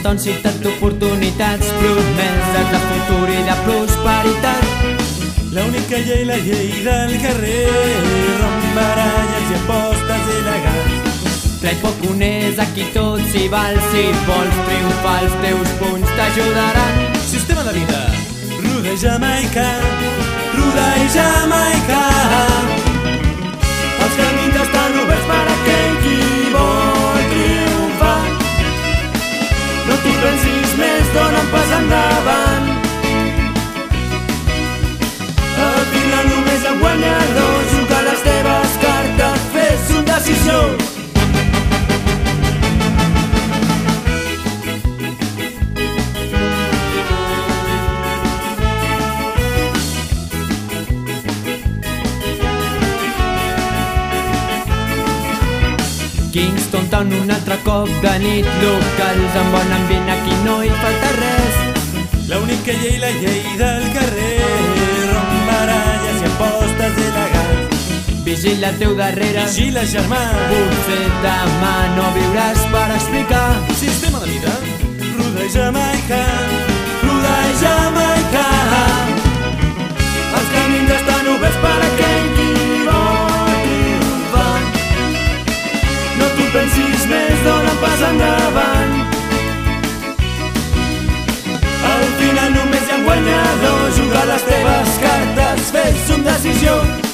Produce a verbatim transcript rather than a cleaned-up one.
Downtown, ciutat d'oportunitats, promeses de futur i de prosperitat. L'única llei, la llei del carrer, romp baralles i apostes il·legals. Trai poc honest, aquí tot s'hi val. Si vols triomfar, els teus punys t'ajudaran. Sistema de vida, ruda i jamaica, ruda i jamaica. Els camins estan oberts per a aquell qui vol triomfar. No t'hi pensis més, dona un pas endavant. Al final només el guanyador juga les teves cartes, fes una decisió. Kingston Town un altre cop de nit, locals amb bon ambient, aquí no hi falta res. L'única llei, la llei del carrer, romp baralles i apostes il·legals. Vigila al teu darrere, Vigila, germà. potser demà no viuràs per explicar. Sistema de vida, ruda i jamaica, ruda i jamaica. Els camins estan oberts per a aquell qui vol triomfar. No t'ho pensis més, dona un pas endavant. Al final només hi ha un guanyador, juga les teves cartes, fes una decisió.